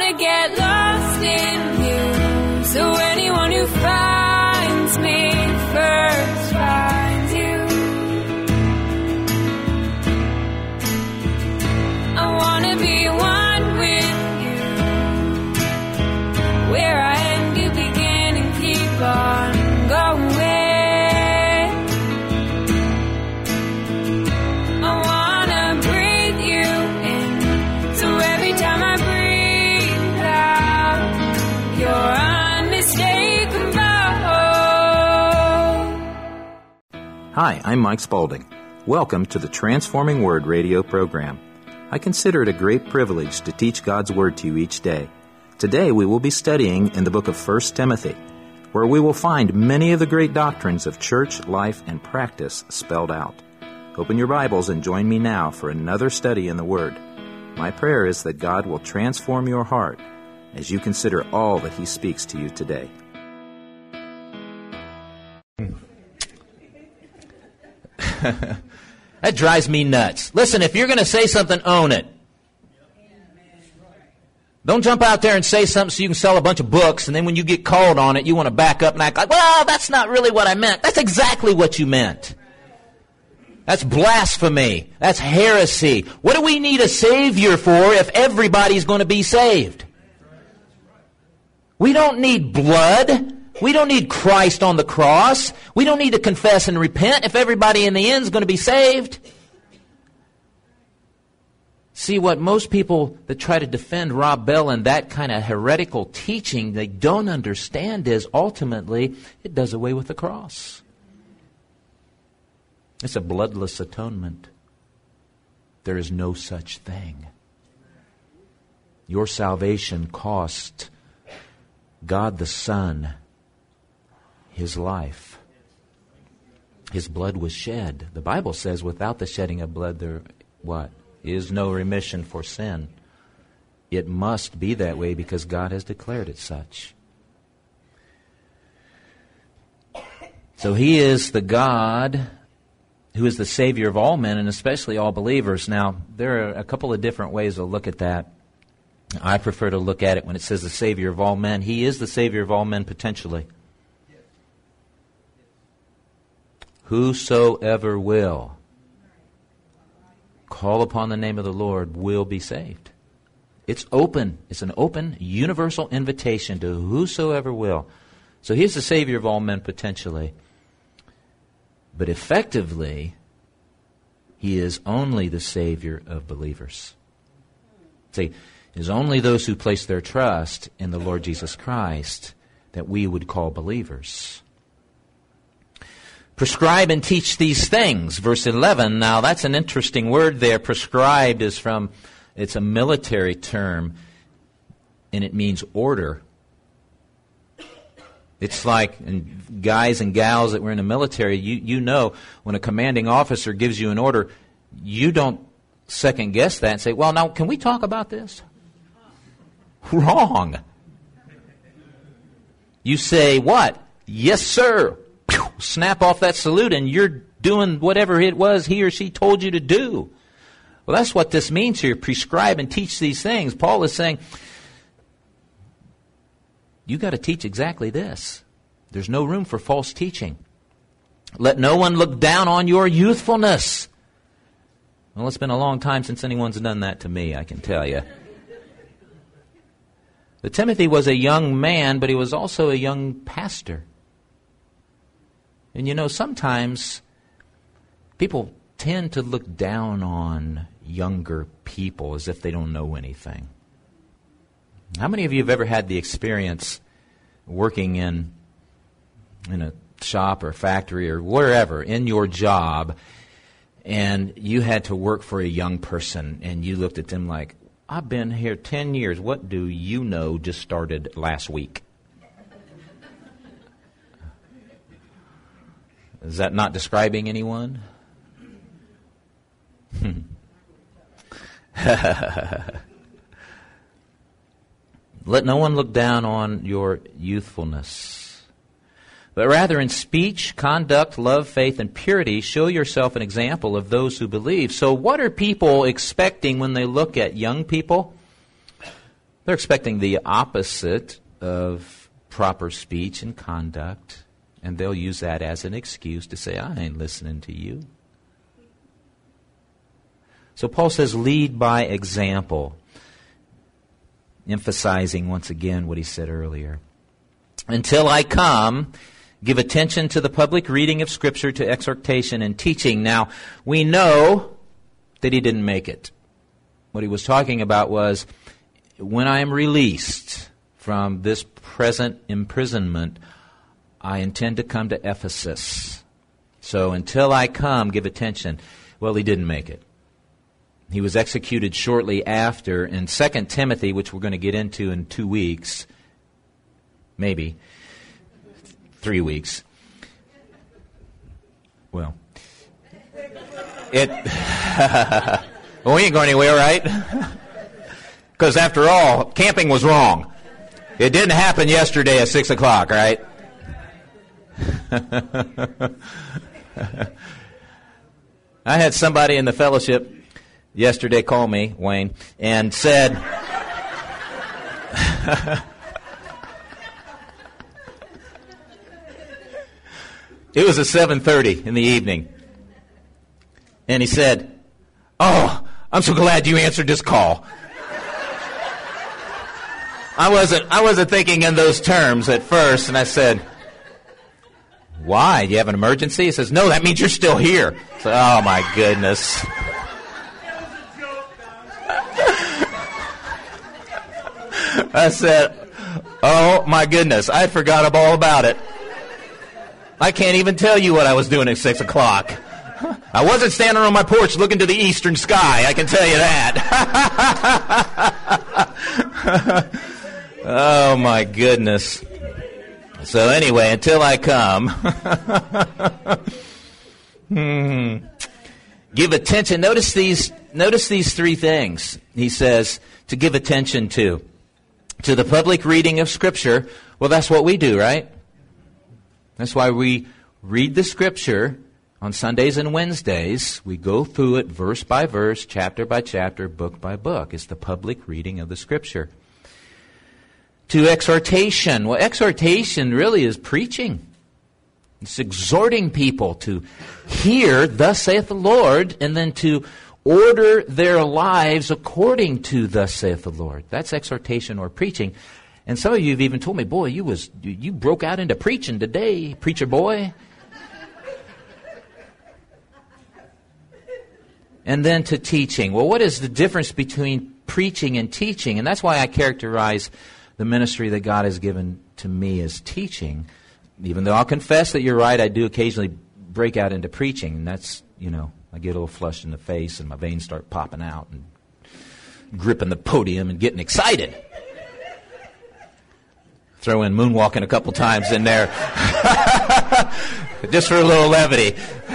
wanna get lost in you. So anyone who finds me first finds you. I wanna be one with you. Where I end, you begin and keep on going. Hi, I'm Mike Spaulding. Welcome to the Transforming Word radio program. I consider it a great privilege to teach God's Word to you each day. Today we will be studying in the book of 1 Timothy, where we will find many of the great doctrines of church, life, and practice spelled out. Open your Bibles and join me now for another study in the Word. My prayer is that God will transform your heart as you consider all that He speaks to you today. That drives me nuts. Listen, if you're going to say something, own it. Don't jump out there and say something so you can sell a bunch of books, and then when you get called on it, you want to back up and act like, well, that's not really what I meant. That's exactly what you meant. That's blasphemy. That's heresy. What do we need a Savior for if everybody's going to be saved? We don't need blood. We don't need Christ on the cross. We don't need to confess and repent if everybody in the end is going to be saved. See, what most people that try to defend Rob Bell and that kind of heretical teaching, they don't understand is ultimately it does away with the cross. It's a bloodless atonement. There is no such thing. Your salvation cost God the Son His life. His blood was shed. The Bible says without the shedding of blood there is no remission for sin. It must be that way because God has declared it such. So He is the God who is the Savior of all men and especially all believers. Now, there are a couple of different ways to look at that. I prefer to look at it when it says the Savior of all men. He is the Savior of all men potentially. Whosoever will call upon the name of the Lord will be saved. It's open. It's an open, universal invitation to whosoever will. So He's the Savior of all men potentially. But effectively, He is only the Savior of believers. See, it is only those who place their trust in the Lord Jesus Christ that we would call believers. Prescribe and teach these things. Verse 11. Now, that's an interesting word there. Prescribed is it's a military term, and it means order. It's like, and guys and gals that were in the military, you know, when a commanding officer gives you an order, you don't second guess that and say, well, now, can we talk about this? Wrong. You say, what? Yes, sir. Snap off that salute and you're doing whatever it was he or she told you to do. Well, that's what this means here. Prescribe and teach these things. Paul is saying, you got to teach exactly this. There's no room for false teaching. Let no one look down on your youthfulness. Well, it's been a long time since anyone's done that to me, I can tell you. But Timothy was a young man, but he was also a young pastor. And you know, sometimes people tend to look down on younger people as if they don't know anything. How many of you have ever had the experience working in a shop or factory or wherever, in your job, and you had to work for a young person, and you looked at them like, I've been here 10 years. What do you know just started last week? Is that not describing anyone? Let no one look down on your youthfulness, but rather in speech, conduct, love, faith, and purity, show yourself an example of those who believe. So what are people expecting when they look at young people? They're expecting the opposite of proper speech and conduct, and they'll use that as an excuse to say, I ain't listening to you. So Paul says, lead by example, emphasizing once again what he said earlier. Until I come, give attention to the public reading of Scripture, to exhortation and teaching. Now, we know that he didn't make it. What he was talking about was, when I am released from this present imprisonment, I intend to come to Ephesus. So until I come, give attention. Well, he didn't make it. He was executed shortly after. In 2 Timothy, which we're going to get into in 2 weeks, maybe 3 weeks. Well, we ain't going anywhere, right? Because after all, camping was wrong. It didn't happen yesterday at 6 o'clock, right? I had somebody in the fellowship yesterday call me, Wayne, and said, it was at 7:30 in the evening, and he said, oh, I'm so glad you answered this call. I wasn't thinking in those terms at first, and I said, why? Do you have an emergency? He says, no, that means you're still here. So, oh my goodness. I said, oh my goodness, I forgot all about it. I can't even tell you what I was doing at 6 o'clock. I wasn't standing on my porch looking to the eastern sky, I can tell you that. Oh my goodness. So anyway, until I come, give attention. Notice these 3 things. He says to give attention to the public reading of Scripture. Well, that's what we do, right? That's why we read the Scripture on Sundays and Wednesdays. We go through it verse by verse, chapter by chapter, book by book. It's the public reading of the Scripture. To exhortation. Well, exhortation really is preaching. It's exhorting people to hear, thus saith the Lord, and then to order their lives according to thus saith the Lord. That's exhortation or preaching. And some of you have even told me, boy, you broke out into preaching today, preacher boy. And then to teaching. Well, what is the difference between preaching and teaching? And that's why I characterize the ministry that God has given to me as teaching. Even though I'll confess that you're right, I do occasionally break out into preaching. And that's, I get a little flushed in the face and my veins start popping out and gripping the podium and getting excited. Throw in moonwalking a couple times in there. Just for a little levity.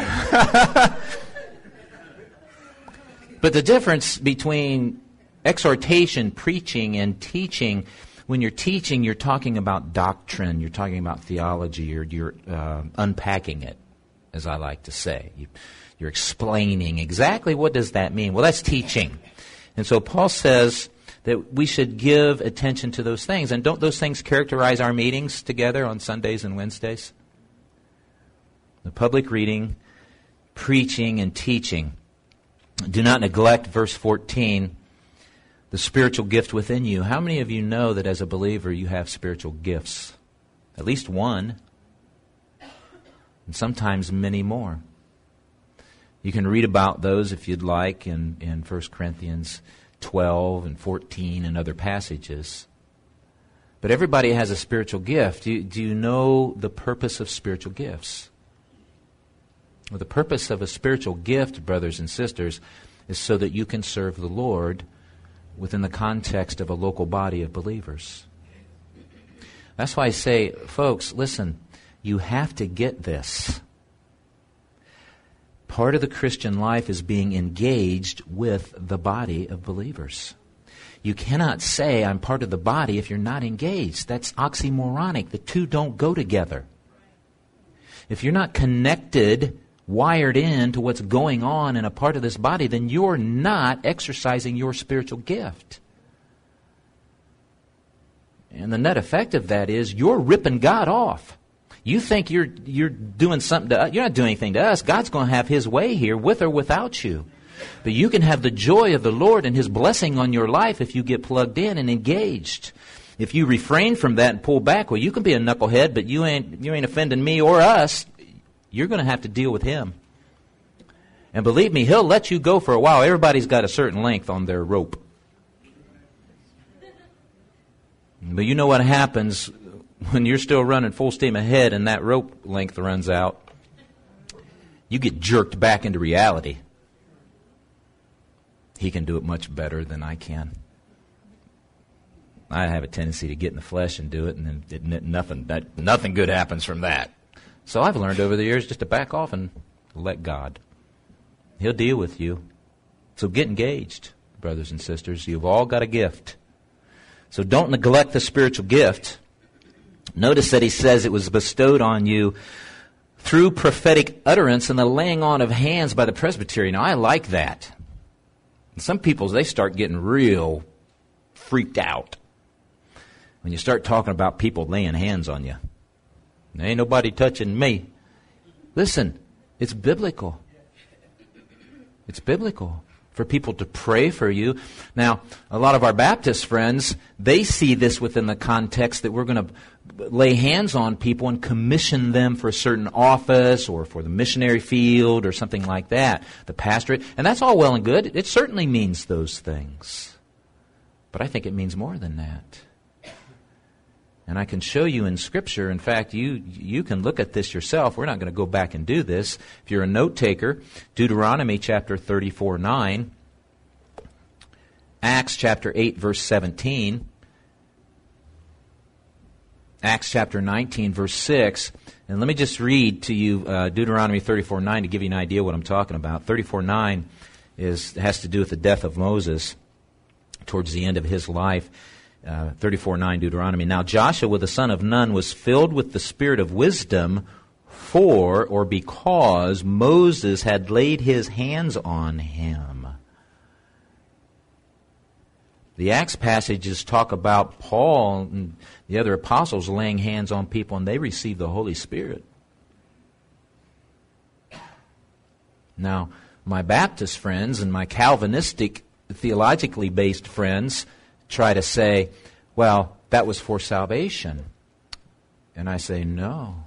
But the difference between exhortation, preaching, and teaching, when you're teaching, you're talking about doctrine, you're talking about theology, you're unpacking it, as I like to say. You're explaining exactly what does that mean. Well, that's teaching. And so Paul says that we should give attention to those things. And don't those things characterize our meetings together on Sundays and Wednesdays? The public reading, preaching, and teaching. Do not neglect, verse 14, the spiritual gift within you. How many of you know that as a believer you have spiritual gifts? At least one. And sometimes many more. You can read about those if you'd like in 1 Corinthians 12 and 14 and other passages. But everybody has a spiritual gift. Do you know the purpose of spiritual gifts? Well, the purpose of a spiritual gift, brothers and sisters, is so that you can serve the Lord within the context of a local body of believers. That's why I say, folks, listen, you have to get this. Part of the Christian life is being engaged with the body of believers. You cannot say, I'm part of the body if you're not engaged. That's oxymoronic. The two don't go together. If you're not connected, wired in to what's going on in a part of this body, then you're not exercising your spiritual gift. And the net effect of that is you're ripping God off. You think you're doing something to us. You're not doing anything to us. God's going to have His way here with or without you. But you can have the joy of the Lord and His blessing on your life if you get plugged in and engaged. If you refrain from that and pull back, well, you can be a knucklehead, but you ain't offending me or us. You're going to have to deal with Him. And believe me, He'll let you go for a while. Everybody's got a certain length on their rope. But you know what happens when you're still running full steam ahead and that rope length runs out? You get jerked back into reality. He can do it much better than I can. I have a tendency to get in the flesh and do it, and then nothing good happens from that. So I've learned over the years just to back off and let God. He'll deal with you. So get engaged, brothers and sisters. You've all got a gift. So don't neglect the spiritual gift. Notice that he says it was bestowed on you through prophetic utterance and the laying on of hands by the presbytery. Now, I like that. And some people, they start getting real freaked out when you start talking about people laying hands on you. There ain't nobody touching me. Listen, it's biblical. It's biblical for people to pray for you. Now, a lot of our Baptist friends, they see this within the context that we're going to lay hands on people and commission them for a certain office or for the missionary field or something like that, the pastorate. And that's all well and good. It certainly means those things. But I think it means more than that. And I can show you in Scripture. In fact, you can look at this yourself. We're not going to go back and do this. If you're a note taker, Deuteronomy chapter 34:9, Acts chapter 8, verse 17, Acts chapter 19, verse 6. And let me just read to you Deuteronomy 34:9 to give you an idea what I'm talking about. 34:9 has to do with the death of Moses towards the end of his life. 34:9 Deuteronomy. Now Joshua the son of Nun was filled with the spirit of wisdom because Moses had laid his hands on him. The Acts passages talk about Paul and the other apostles laying hands on people, and they received the Holy Spirit. Now, my Baptist friends and my Calvinistic, theologically based friends try to say, well, that was for salvation. And I say, no.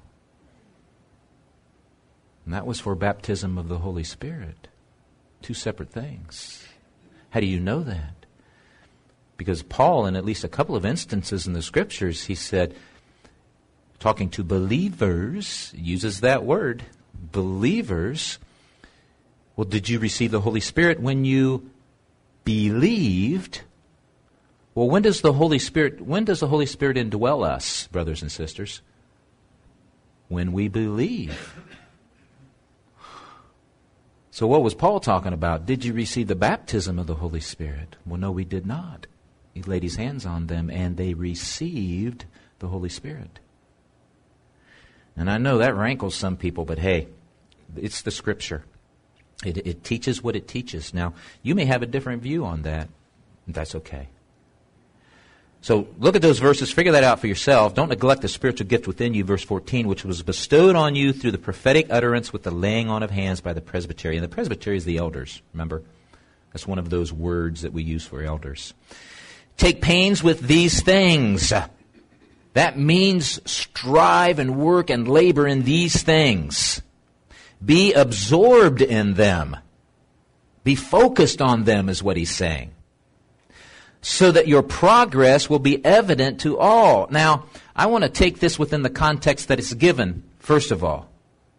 And that was for baptism of the Holy Spirit. Two separate things. How do you know that? Because Paul, in at least a couple of instances in the Scriptures, he said, talking to believers, uses that word, believers, well, did you receive the Holy Spirit when you believed? Well, when does the Holy Spirit indwell us, brothers and sisters? When we believe. So what was Paul talking about? Did you receive the baptism of the Holy Spirit? Well, no, we did not. He laid his hands on them and they received the Holy Spirit. And I know that rankles some people, but hey, it's the Scripture. It teaches what it teaches. Now, you may have a different view on that, and that's okay. So look at those verses, figure that out for yourself. Don't neglect the spiritual gift within you, verse 14, which was bestowed on you through the prophetic utterance with the laying on of hands by the presbytery. And the presbytery is the elders, remember? That's one of those words that we use for elders. Take pains with these things. That means strive and work and labor in these things. Be absorbed in them. Be focused on them is what he's saying. So that your progress will be evident to all. Now, I want to take this within the context that it's given, first of all.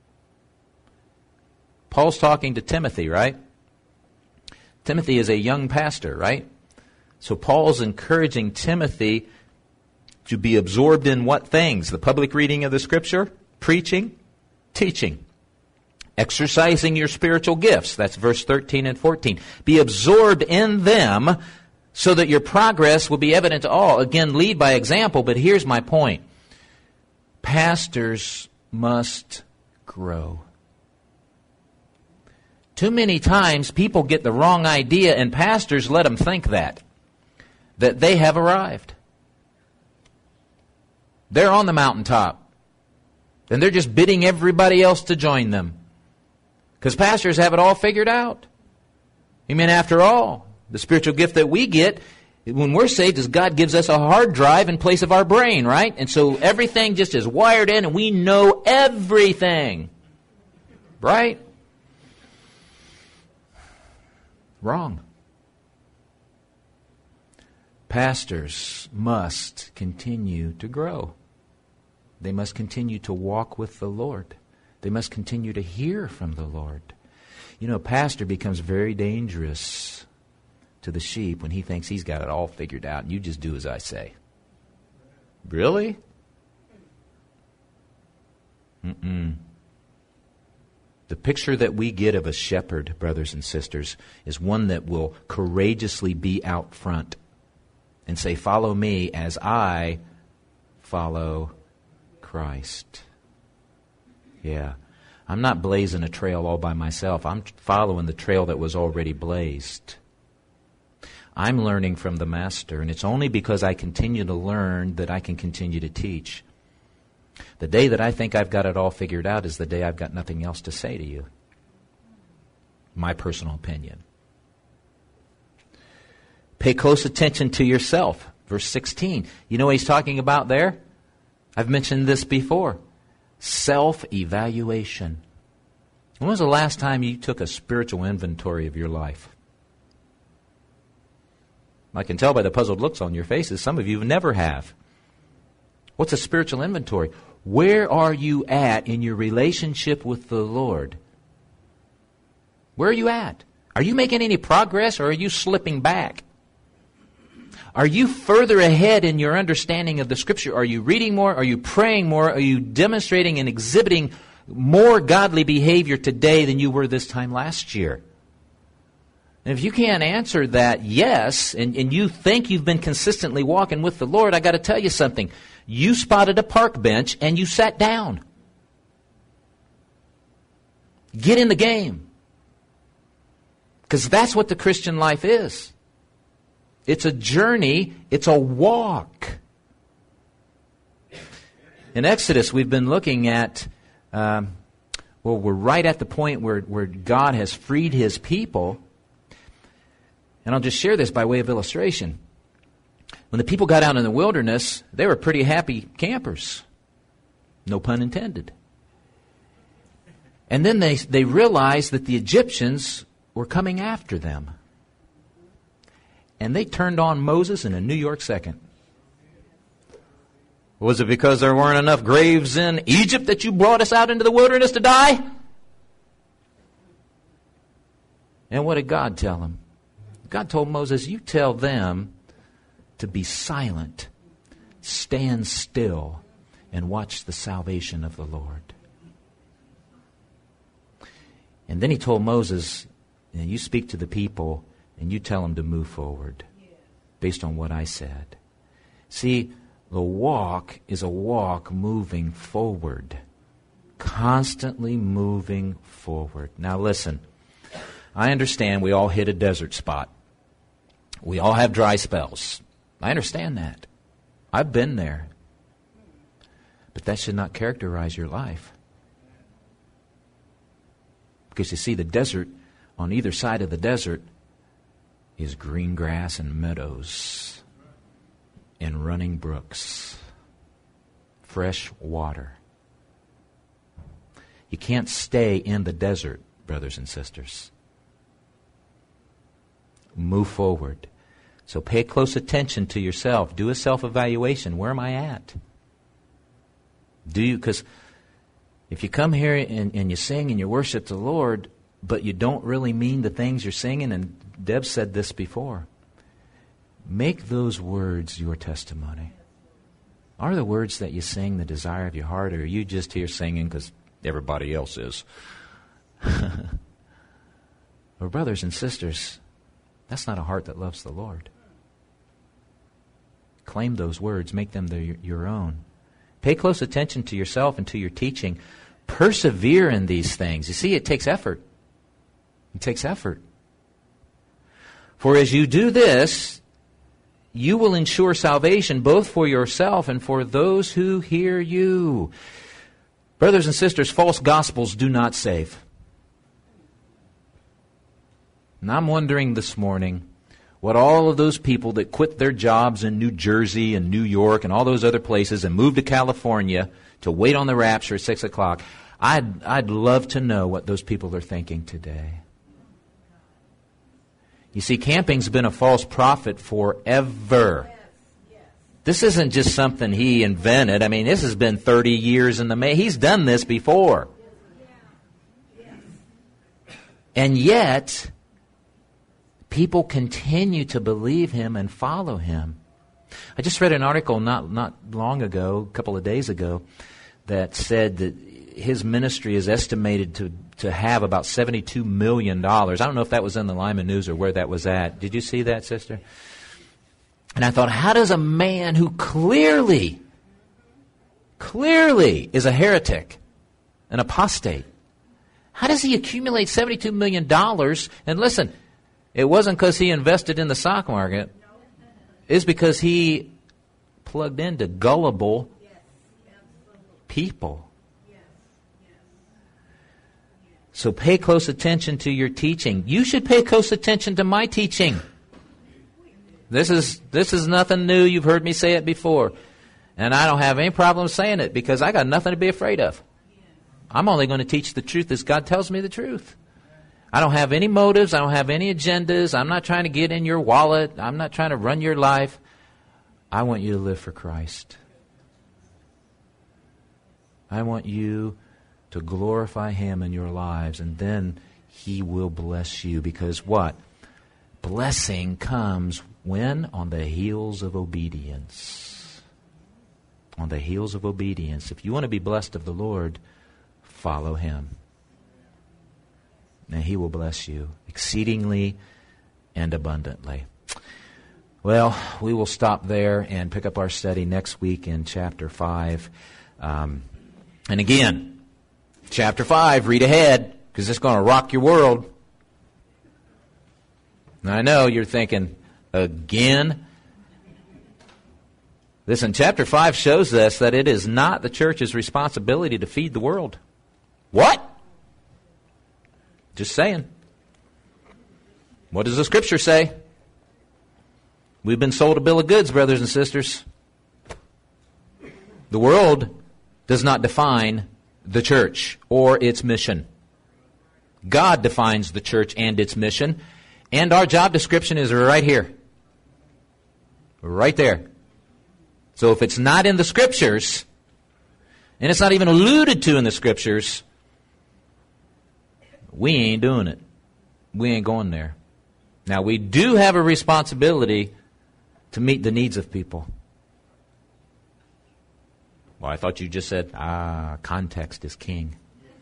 Paul's talking to Timothy, right? Timothy is a young pastor, right? So Paul's encouraging Timothy to be absorbed in what things? The public reading of the Scripture, preaching, teaching, exercising your spiritual gifts. That's verse 13 and 14. Be absorbed in them so that your progress will be evident to all. Again, lead by example, but here's my point. Pastors must grow. Too many times people get the wrong idea and pastors let them think that they have arrived. They're on the mountaintop. And they're just bidding everybody else to join them. Because pastors have it all figured out. Amen. After all, the spiritual gift that we get when we're saved is God gives us a hard drive in place of our brain, right? And so everything just is wired in and we know everything. Right? Wrong. Pastors must continue to grow. They must continue to walk with the Lord. They must continue to hear from the Lord. You know, a pastor becomes very dangerous to the sheep when he thinks he's got it all figured out and you just do as I say. Really? The picture that we get of a shepherd, brothers and sisters, is one that will courageously be out front and say, follow me as I follow Christ. Yeah. I'm not blazing a trail all by myself. I'm following the trail that was already blazed. I'm learning from the Master, and it's only because I continue to learn that I can continue to teach. The day that I think I've got it all figured out is the day I've got nothing else to say to you. My personal opinion. Pay close attention to yourself. Verse 16. You know what he's talking about there? I've mentioned this before. Self-evaluation. When was the last time you took a spiritual inventory of your life? I can tell by the puzzled looks on your faces, some of you never have. What's a spiritual inventory? Where are you at in your relationship with the Lord? Where are you at? Are you making any progress or are you slipping back? Are you further ahead in your understanding of the Scripture? Are you reading more? Are you praying more? Are you demonstrating and exhibiting more godly behavior today than you were this time last year? And if you can't answer that yes, and you think you've been consistently walking with the Lord, I got to tell you something. You spotted a park bench and you sat down. Get in the game. Because that's what the Christian life is. It's a journey. It's a walk. In Exodus, we've been looking at, we're right at the point where God has freed His people. And I'll just share this by way of illustration. When the people got out in the wilderness, they were pretty happy campers. No pun intended. And then they realized that the Egyptians were coming after them. And they turned on Moses in a New York second. Was it because there weren't enough graves in Egypt that you brought us out into the wilderness to die? And what did God tell him? God told Moses, you tell them to be silent, stand still, and watch the salvation of the Lord. And then he told Moses, you speak to the people and you tell them to move forward based on what I said. See, the walk is a walk moving forward, constantly moving forward. Now listen, I understand we all hit a desert spot. We all have dry spells. I understand that. I've been there. But that should not characterize your life. Because you see, the desert, on either side of the desert, is green grass and meadows and running brooks, fresh water. You can't stay in the desert, brothers and sisters. Move forward. So pay close attention to yourself. Do a self-evaluation. Where am I at? Because if you come here and you sing and you worship the Lord, but you don't really mean the things you're singing, and Deb said this before, make those words your testimony. Are the words that you sing the desire of your heart, or are you just here singing because everybody else is? Well, brothers and sisters, that's not a heart that loves the Lord. Claim those words. Make them your own. Pay close attention to yourself and to your teaching. Persevere in these things. You see, it takes effort. It takes effort. For as you do this, you will ensure salvation both for yourself and for those who hear you. Brothers and sisters, false gospels do not save. And I'm wondering this morning what all of those people that quit their jobs in New Jersey and New York and all those other places and moved to California to wait on the rapture at 6 o'clock, I'd love to know what those people are thinking today. You see, camping's been a false prophet forever. This isn't just something he invented. I mean, this has been 30 years in the making. He's done this before. And yet, people continue to believe him and follow him. I just read an article not long ago, a couple of days ago, that said that his ministry is estimated to have about $72 million. I don't know if that was in the Lyman News or where that was at. Did you see that, sister? And I thought, how does a man who clearly is a heretic, an apostate, how does he accumulate $72 million? And listen, it wasn't because he invested in the stock market. It's because he plugged into gullible people. So pay close attention to your teaching. You should pay close attention to my teaching. This is nothing new. You've heard me say it before. And I don't have any problem saying it because I got nothing to be afraid of. I'm only going to teach the truth as God tells me the truth. I don't have any motives. I don't have any agendas. I'm not trying to get in your wallet. I'm not trying to run your life. I want you to live for Christ. I want you to glorify Him in your lives, and then He will bless you. Because what? Blessing comes when? On the heels of obedience. On the heels of obedience. If you want to be blessed of the Lord, follow Him. And He will bless you exceedingly and abundantly. Well, we will stop there and pick up our study next week in chapter 5. And again, chapter 5, read ahead, because it's going to rock your world. Now, I know you're thinking, again? Listen, chapter 5 shows us that it is not the church's responsibility to feed the world. What? Just saying. What does the Scripture say? We've been sold a bill of goods, brothers and sisters. The world does not define the church or its mission. God defines the church and its mission, and our job description is right here. Right there. So if it's not in the Scriptures, and it's not even alluded to in the Scriptures, we ain't doing it. We ain't going there. Now, we do have a responsibility to meet the needs of people. Well, I thought you just said, context is king.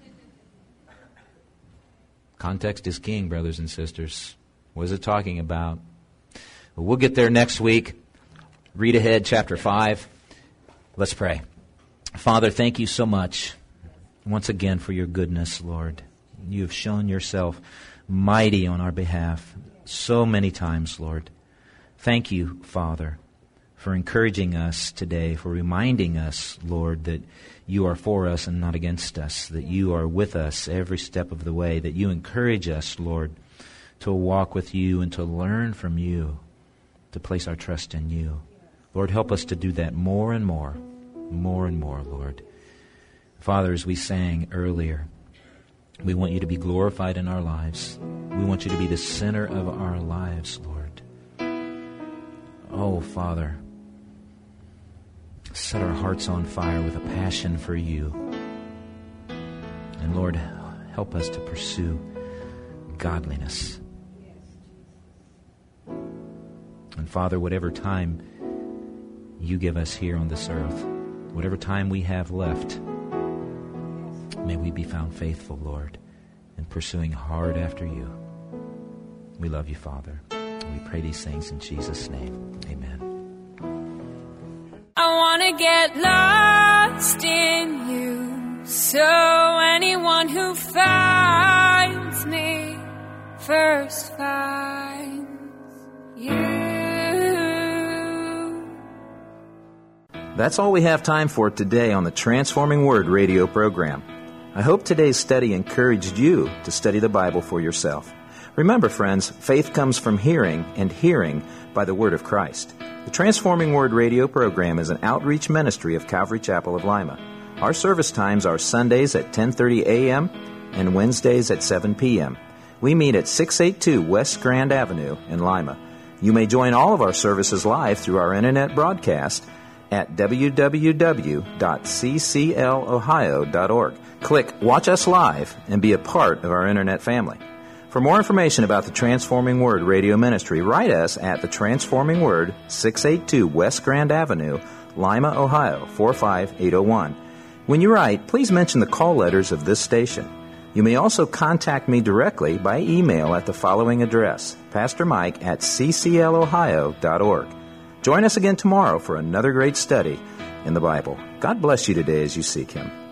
Context is king, brothers and sisters. What is it talking about? Well, we'll get there next week. Read ahead, chapter 5. Let's pray. Father, thank you so much once again for your goodness, Lord. You have shown yourself mighty on our behalf so many times, Lord. Thank you, Father, for encouraging us today, for reminding us, Lord, that you are for us and not against us, that you are with us every step of the way, that you encourage us, Lord, to walk with you and to learn from you, to place our trust in you. Lord, help us to do that more and more, Lord. Father, as we sang earlier, we want you to be glorified in our lives. We want you to be the center of our lives, Lord. Oh, Father, set our hearts on fire with a passion for you. And Lord, help us to pursue godliness. And Father, whatever time you give us here on this earth, whatever time we have left, may we be found faithful, Lord, in pursuing hard after you. We love you, Father. We pray these things in Jesus' name. Amen. I want to get lost in you, so anyone who finds me first finds you. That's all we have time for today on the Transforming Word radio program. I hope today's study encouraged you to study the Bible for yourself. Remember, friends, faith comes from hearing, and hearing by the Word of Christ. The Transforming Word radio program is an outreach ministry of Calvary Chapel of Lima. Our service times are Sundays at 10:30 a.m. and Wednesdays at 7 p.m. We meet at 682 West Grand Avenue in Lima. You may join all of our services live through our internet broadcast at www.cclohio.org. Click Watch Us Live and be a part of our internet family. For more information about the Transforming Word radio ministry, write us at the Transforming Word, 682 West Grand Avenue, Lima, Ohio, 45801. When you write, please mention the call letters of this station. You may also contact me directly by email at the following address, pastormike@cclohio.org. Join us again tomorrow for another great study in the Bible. God bless you today as you seek Him.